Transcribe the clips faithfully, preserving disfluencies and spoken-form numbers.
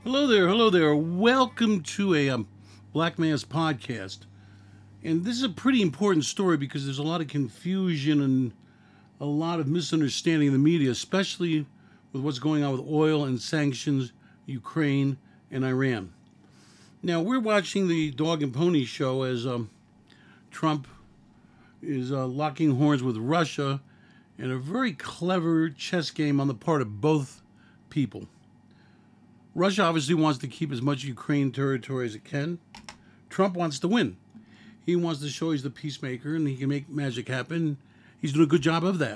Hello there, hello there. Welcome to a um, Black Man's podcast. And this is a pretty important story because there's a lot of confusion and a lot of misunderstanding in the media, especially with what's going on with oil and sanctions, Ukraine, and Iran. Now, we're watching the dog and pony show as um, Trump is uh, locking horns with Russia in a very clever chess game on the part of both people. Russia obviously wants to keep as much Ukraine territory as it can. Trump wants to win. He wants to show he's the peacemaker and he can make magic happen. He's doing a good job of that.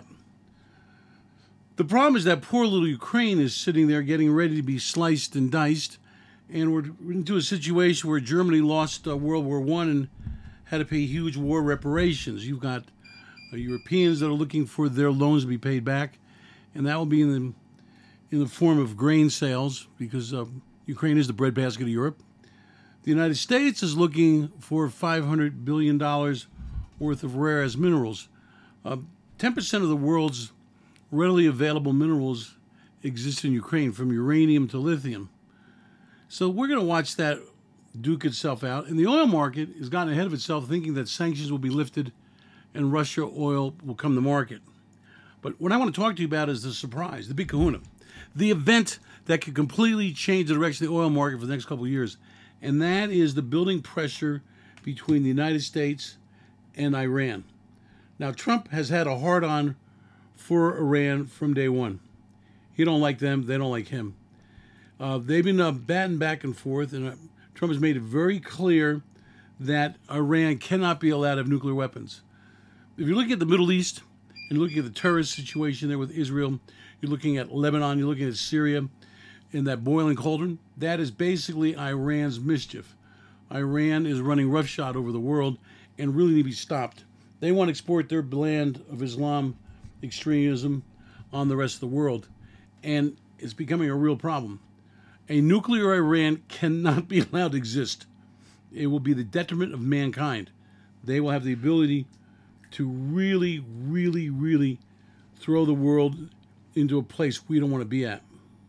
The problem is that poor little Ukraine is sitting there getting ready to be sliced and diced. And we're into a situation where Germany lost uh, World War One and had to pay huge war reparations. You've got uh, Europeans that are looking for their loans to be paid back. And that will be in the in the form of grain sales, because uh, Ukraine is the breadbasket of Europe. The United States is looking for five hundred billion dollars worth of rare earth minerals. Uh, ten percent of the world's readily available minerals exist in Ukraine, from uranium to lithium. So we're going to watch that duke itself out. And the oil market has gotten ahead of itself, thinking that sanctions will be lifted and Russia oil will come to market. But what I want to talk to you about is the surprise, the big kahuna. The event that could completely change the direction of the oil market for the next couple of years, and that is the building pressure between the United States and Iran. Now, Trump has had a hard-on for Iran from day one. He don't like them, they don't like him. Uh, they've been uh, batting back and forth, and uh, Trump has made it very clear that Iran cannot be allowed to have nuclear weapons. If you're looking at the Middle East, and looking at the terrorist situation there with Israel, you're looking at Lebanon, you're looking at Syria, in that boiling cauldron, that is basically Iran's mischief. Iran is running roughshod over the world and really need to be stopped. They want to export their blend of Islam extremism on the rest of the world, and it's becoming a real problem. A nuclear Iran cannot be allowed to exist. It will be the detriment of mankind. They will have the ability to really, really, really throw the world into a place we don't want to be at.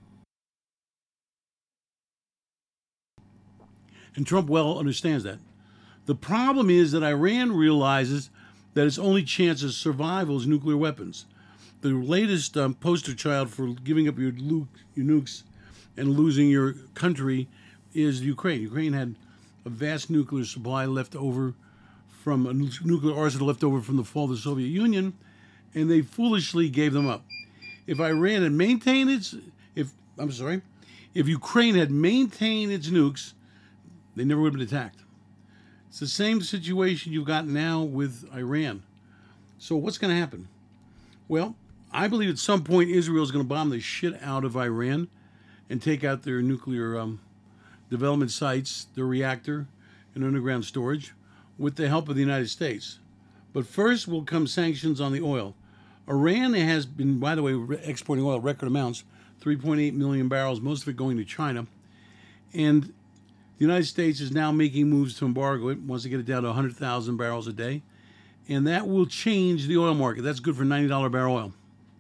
And Trump well understands that. The problem is that Iran realizes that its only chance of survival is nuclear weapons. The latest um, poster child for giving up your, lu- your nukes and losing your country is Ukraine. Ukraine had a vast nuclear supply left over from a nuclear arsenal left over from the fall of the Soviet Union, and they foolishly gave them up. If Iran had maintained its, if I'm sorry, if Ukraine had maintained its nukes, they never would have been attacked. It's the same situation you've got now with Iran. So what's going to happen? Well, I believe at some point Israel is going to bomb the shit out of Iran and take out their nuclear um, development sites, their reactor, and underground storage, with the help of the United States. But first will come sanctions on the oil. Iran has been, by the way, exporting oil record amounts, three point eight million barrels, most of it going to China. And the United States is now making moves to embargo it, wants to get it down to one hundred thousand barrels a day. And that will change the oil market. That's good for ninety dollars a barrel oil.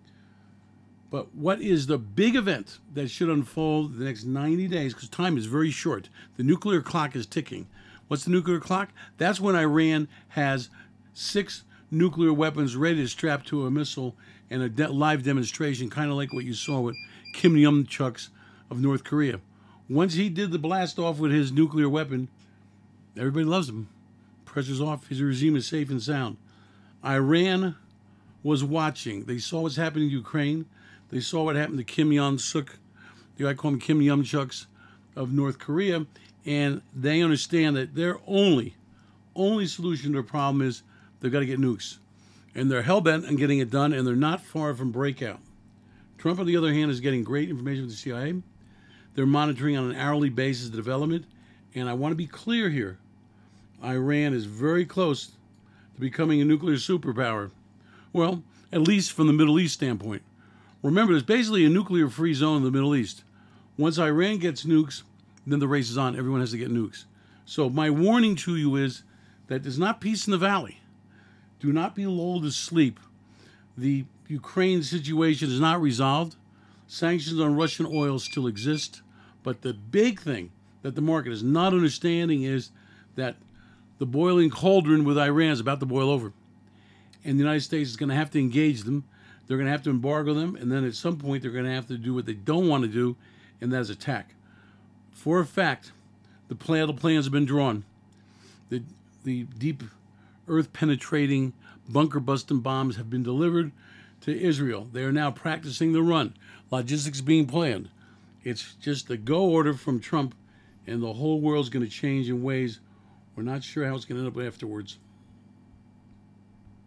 But what is the big event that should unfold the next ninety days? Because time is very short. The nuclear clock is ticking. What's the nuclear clock? That's when Iran has six nuclear weapons ready to strap to a missile and a de- live demonstration, kind of like what you saw with Kim Jong-chuk of North Korea. Once he did the blast off with his nuclear weapon, everybody loves him. Pressure's off. His regime is safe and sound. Iran was watching. They saw what's happening in Ukraine. They saw what happened to Kim Jong-suk, the I call him Kim Jong-chuks of North Korea, and they understand that their only, only solution to the problem is they've got to get nukes. And they're hell-bent on getting it done, and they're not far from breakout. Trump, on the other hand, is getting great information from the C I A. They're monitoring on an hourly basis the development. And I want to be clear here. Iran is very close to becoming a nuclear superpower. Well, at least from the Middle East standpoint. Remember, there's basically a nuclear-free zone in the Middle East. Once Iran gets nukes, then the race is on. Everyone has to get nukes. So my warning to you is that there's not peace in the valley. Do not be lulled to sleep. The Ukraine situation is not resolved. Sanctions on Russian oil still exist. But the big thing that the market is not understanding is that the boiling cauldron with Iran is about to boil over. And the United States is going to have to engage them. They're going to have to embargo them. And then at some point, they're going to have to do what they don't want to do, and that is attack. For a fact, the plan, the plans have been drawn. The, the deep earth-penetrating, bunker-busting bombs have been delivered to Israel. They are now practicing the run. Logistics being planned. It's just a go order from Trump, and the whole world's going to change in ways we're not sure how it's going to end up afterwards.